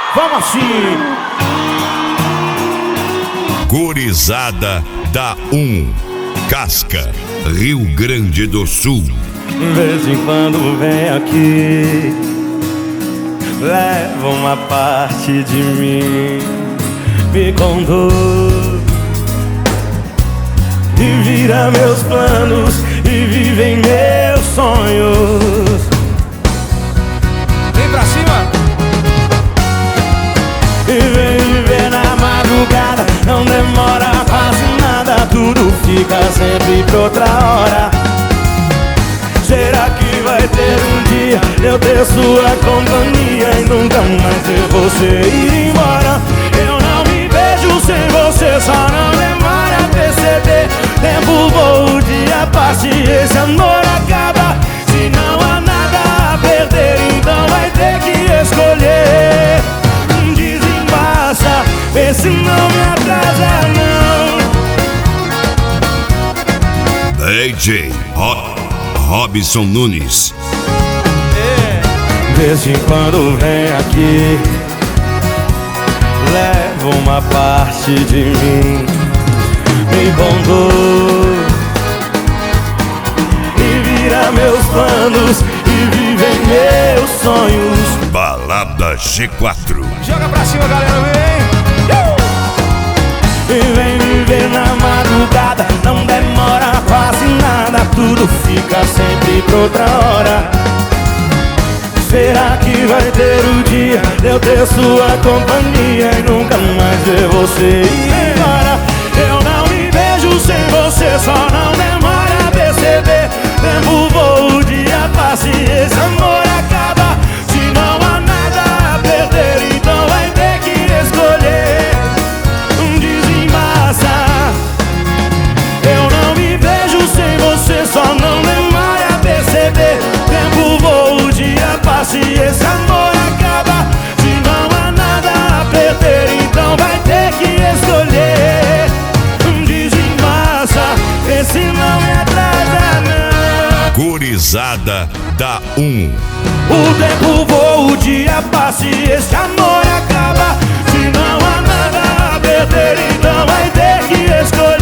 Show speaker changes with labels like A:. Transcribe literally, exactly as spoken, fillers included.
A: Vamos assim.
B: Gurizada da um, Casca, Rio Grande do Sul.
A: De vez em quando vem aqui, leva uma parte de mim, me conduz e vira meus planos e vive em meus sonhos.
C: Vem pra cima!
A: E vem viver na madrugada, não demora quase nada, tudo fica sempre pra outra hora. Será que vai ter um dia eu ter sua companhia e nunca mais ver você ir embora? Eu não me vejo sem você, só não demora a perceber. Tempo voa, o dia passa e esse amor acaba. Se não há nada a perder, então vai ter que escolher. Desembaça, vê se não me atrasa não.
B: D J Ro Robson Nunes.
A: De vez em quando vem aqui, leva uma parte de mim, me conduz e vira meus planos e vive em meus sonhos.
B: Balada G quatro.
C: Joga pra cima, galera, vem!
A: E vem viver na madrugada, não demora quase nada, tudo fica sempre pra outra hora. Será que vai ter o dia de eu ter sua companhia e nunca mais ver você ir embora? Eu não me vejo sem você, só não demora a perceber. Tempo voa, o dia passa e esse amor acaba. Se não há nada a perder, então vai ter que escolher. Desembaça. Eu não me vejo sem você, só não demora a perceber. Tempo voa, o dia passa e esse amor acaba. Se não há nada a perder, então vai ter que escolher. Desembaça, esse não me atrasa não.
B: Gurizada da um.
A: O tempo voa, o dia passa e esse amor acaba. Se não há nada a perder, então vai ter que escolher.